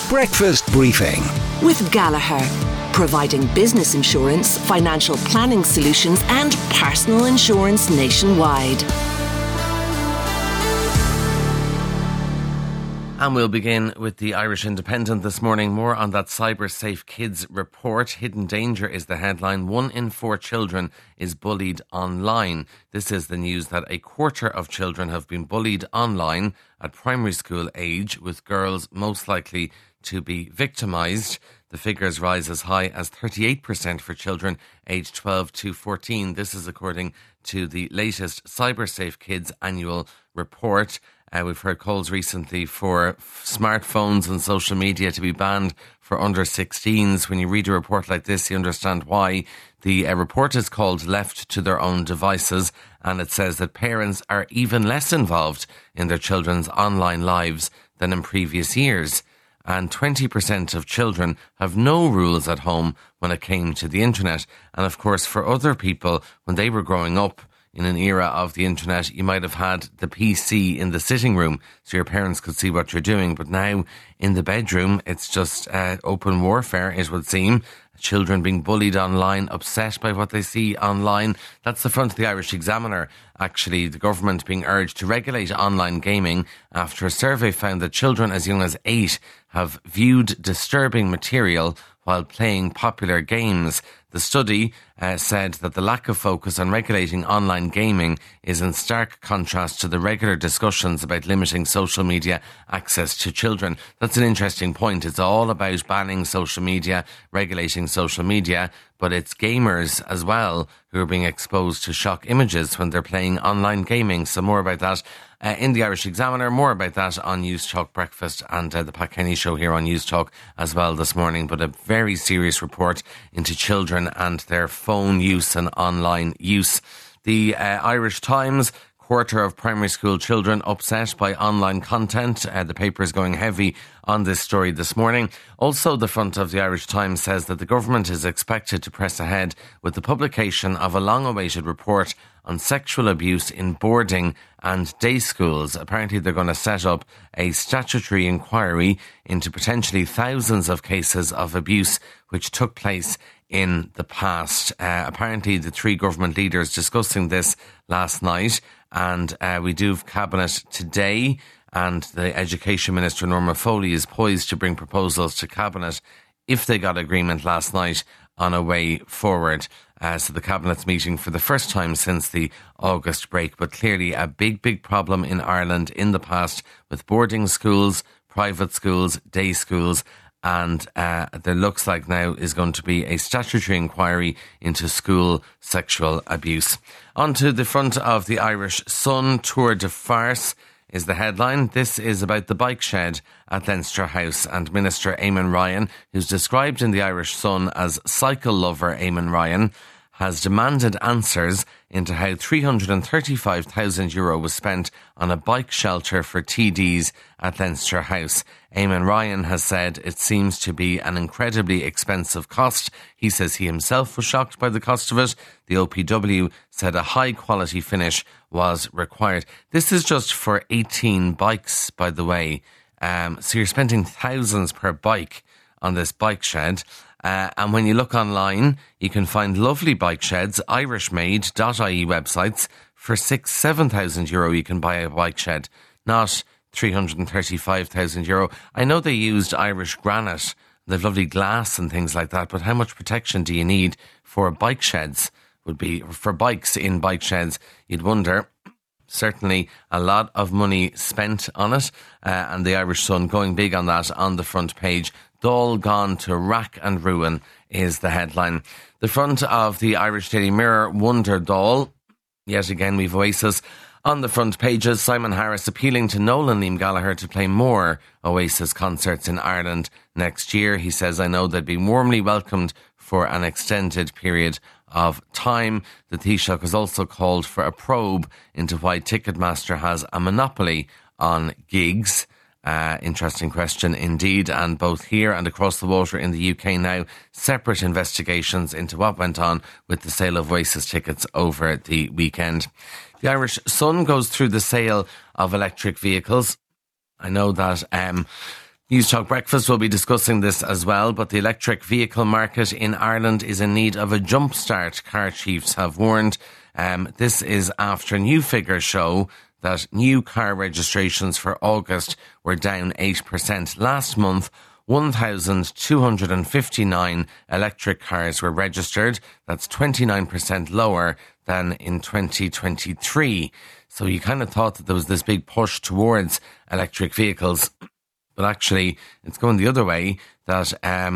Breakfast Briefing with Gallagher, providing business insurance, financial planning solutions and personal insurance nationwide. And we'll begin with the Irish Independent this morning. More on that Cyber Safe Kids report. Hidden danger is the headline. 1 in 4 children is bullied online. This is the news that a quarter of children have been bullied online at primary school age, with girls most likely to be victimised. The figures rise as high as 38% for children aged 12 to 14. This is according to the latest Cyber Safe Kids annual report. We've heard calls recently for smartphones and social media to be banned for under 16s. When you read a report like this, you understand why. The report is called Left to Their Own Devices, and it says that parents are even less involved in their children's online lives than in previous years. And 20% of children have no rules at home when it came to the internet. And of course, for other people, when they were growing up, in an era of the internet, you might have had the PC in the sitting room so your parents could see what you're doing. But now in the bedroom, it's just open warfare, it would seem. Children being bullied online, upset by what they see online. That's the front of the Irish Examiner. Actually, the government being urged to regulate online gaming after a survey found that children as young as 8 have viewed disturbing material while playing popular games. The study said that the lack of focus on regulating online gaming is in stark contrast to the regular discussions about limiting social media access to children. That's an interesting point. It's all about banning social media, regulating social media, but it's gamers as well who are being exposed to shock images when they're playing online gaming. So more about that in the Irish Examiner, more about that on News Talk Breakfast and the Pat Kenny Show here on News Talk as well this morning. But a very serious report into children and their phone use and online use. The Irish Times: quarter of primary school children upset by online content. The paper is going heavy on this story this morning. Also, the front of the Irish Times says that the government is expected to press ahead with the publication of a long-awaited report on sexual abuse in boarding and day schools. Apparently, they're going to set up a statutory inquiry into potentially thousands of cases of abuse which took place in the past. Apparently, the 3 government leaders discussing this last night, and we do have Cabinet today, and the Education Minister Norma Foley is poised to bring proposals to Cabinet if they got agreement last night on a way forward. So the Cabinet's meeting for the first time since the August break, but clearly a big problem in Ireland in the past with boarding schools, private schools, day schools, and there looks like now is going to be a statutory inquiry into school sexual abuse. On to the front of the Irish Sun: Tour de Farce is the headline. This is about the bike shed at Leinster House, and Minister Eamon Ryan, who's described in the Irish Sun as cycle lover Eamon Ryan, has demanded answers into how €335,000 was spent on a bike shelter for TDs at Leinster House. Eamon Ryan has said it seems to be an incredibly expensive cost. He says he himself was shocked by the cost of it. The OPW said a high-quality finish was required. This is just for 18 bikes, by the way. So you're spending thousands per bike on this bike shed. And when you look online, you can find lovely bike sheds, irishmade.ie websites. For €6,000-7,000 you can buy a bike shed, not €335,000. I know they used Irish granite, they've lovely glass and things like that, but how much protection do you need for bike sheds? Would be for bikes in bike sheds, you'd wonder. Certainly a lot of money spent on it, and the Irish Sun going big on that on the front page. Dáil gone to rack and ruin is the headline. The front of the Irish Daily Mirror: Wonder Dáil. Yet again we've Oasis on the front pages. Simon Harris appealing to Nolan Liam Gallagher to play more Oasis concerts in Ireland next year. He says, I know they'd be warmly welcomed for an extended period of time. The Taoiseach has also called for a probe into why Ticketmaster has a monopoly on gigs. Interesting question indeed, and both here and across the water in the UK now, separate investigations into what went on with the sale of Oasis tickets over the weekend. The Irish Sun goes through the sale of electric vehicles. I know that News Talk Breakfast will be discussing this as well, but the electric vehicle market in Ireland is in need of a jumpstart, car chiefs have warned. This is after new figures show that new car registrations for August were down 8%. Last month, 1,259 electric cars were registered. That's 29% lower than in 2023. So you kind of thought that there was this big push towards electric vehicles. But actually, it's going the other way, that,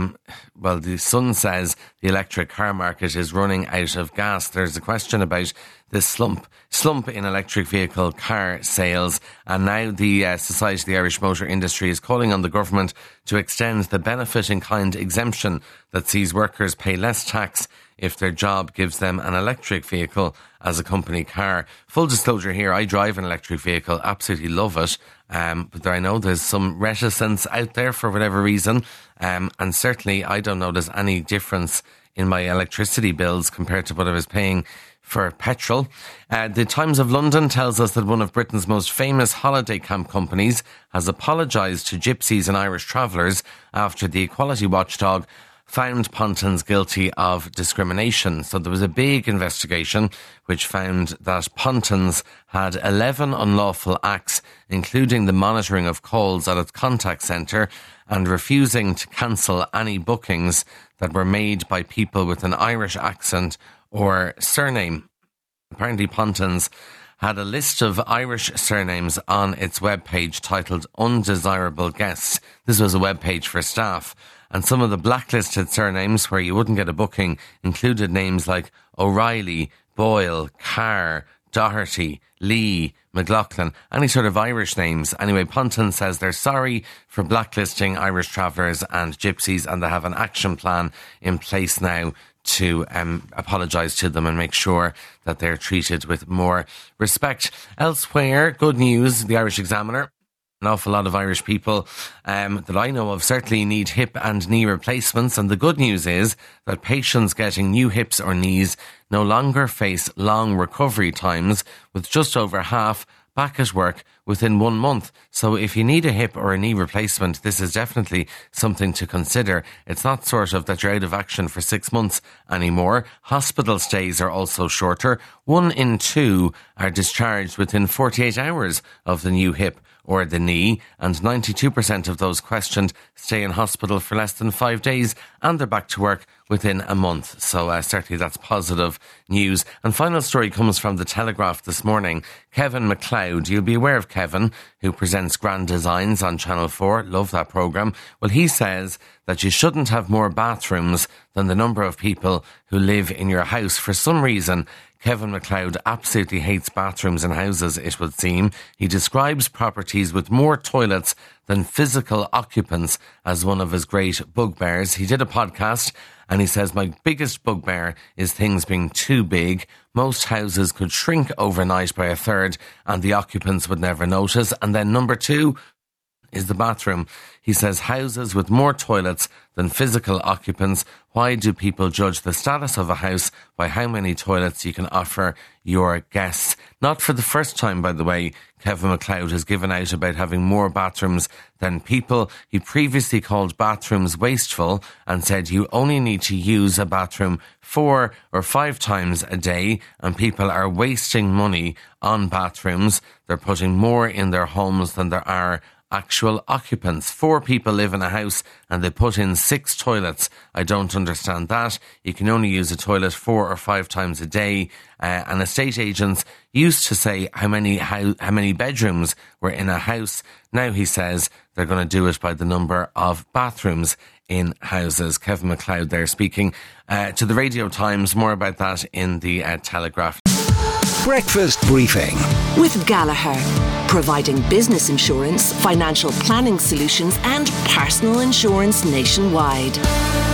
the Sun says the electric car market is running out of gas. There's a question about this slump in electric vehicle car sales. And now the Society of the Irish Motor Industry is calling on the government to extend the benefit in kind exemption that sees workers pay less tax if their job gives them an electric vehicle as a company car. Full disclosure here, I drive an electric vehicle, absolutely love it. But I know there's some reticence out there for whatever reason. And certainly I don't notice any difference in my electricity bills compared to what I was paying for petrol. The Times of London tells us that one of Britain's most famous holiday camp companies has apologised to gypsies and Irish travellers after the equality watchdog found Pontins guilty of discrimination. So there was a big investigation which found that Pontins had 11 unlawful acts, including the monitoring of calls at its contact centre and refusing to cancel any bookings that were made by people with an Irish accent or surname. Apparently Pontins had a list of Irish surnames on its webpage titled Undesirable Guests. This was a webpage for staff. And some of the blacklisted surnames where you wouldn't get a booking included names like O'Reilly, Boyle, Carr, Doherty, Lee, McLaughlin, any sort of Irish names. Anyway, Pontins says they're sorry for blacklisting Irish travellers and gypsies, and they have an action plan in place now to apologise to them and make sure that they're treated with more respect. Elsewhere, good news, the Irish Examiner. An awful lot of Irish people that I know of certainly need hip and knee replacements, and the good news is that patients getting new hips or knees no longer face long recovery times, with just over half back at work within 1 month. So if you need a hip or a knee replacement, this is definitely something to consider. It's not sort of that you're out of action for 6 months anymore. Hospital stays are also shorter. 1 in 2 are discharged within 48 hours of the new hip or the knee, and 92% of those questioned stay in hospital for less than 5 days, and they're back to work within a month. So certainly that's positive news. And final story comes from the Telegraph this morning. Kevin MacLeod, you'll be aware of Kevin, who presents Grand Designs on Channel 4. Love that programme. Well, he says that you shouldn't have more bathrooms than the number of people who live in your house. For some reason, Kevin MacLeod absolutely hates bathrooms in houses, it would seem. He describes properties with more toilets than physical occupants as one of his great bugbears. He did a podcast and he says, my biggest bugbear is things being too big. Most houses could shrink overnight by a third and the occupants would never notice. And then number 2 is the bathroom. He says houses with more toilets than physical occupants. Why do people judge the status of a house by how many toilets you can offer your guests? Not for the first time, by the way, Kevin MacLeod has given out about having more bathrooms than people. He previously called bathrooms wasteful and said you only need to use a bathroom 4 or 5 times a day, and people are wasting money on bathrooms. They're putting more in their homes than there are actual occupants. 4 people live in a house and they put in 6 toilets. I don't understand that. You can only use a toilet 4 or 5 times a day. And estate agents used to say how many bedrooms were in a house. Now he says they're going to do it by the number of bathrooms in houses. Kevin MacLeod there speaking to the Radio Times. More about that in the Telegraph. Breakfast Briefing with Gallagher, providing business insurance, financial planning solutions and personal insurance nationwide.